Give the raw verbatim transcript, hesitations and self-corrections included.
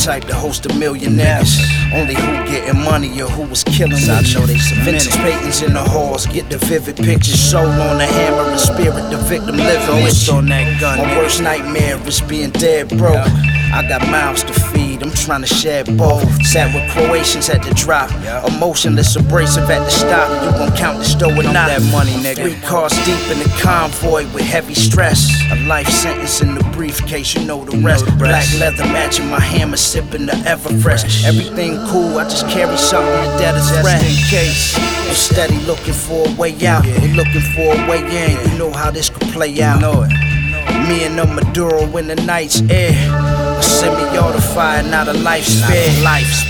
type to host a million niggas. Only who getting money or who was killing so I know they some vintage paintings in the halls. Get the vivid pictures. Soul on the hammer and spirit the victim living with you. On that gun, My nigga. worst nightmare is being dead broke. I got mouths to feed, I'm trying to share both. Sat with Croatians at the drop, emotionless, abrasive at the stop. You gon' count the dough or not? That money, nigga. Three cars deep in the convoy with heavy stress. A life sentence in the briefcase, you know the rest. Black leather matching my hammer, sipping the Everfresh. Everything cool, I just carry something that is fresh in case. I'm steady looking for a way out, we looking for a way in. You know how this could play out. Me and the Maduro in the night's air. Send me all the fire, not a life spare.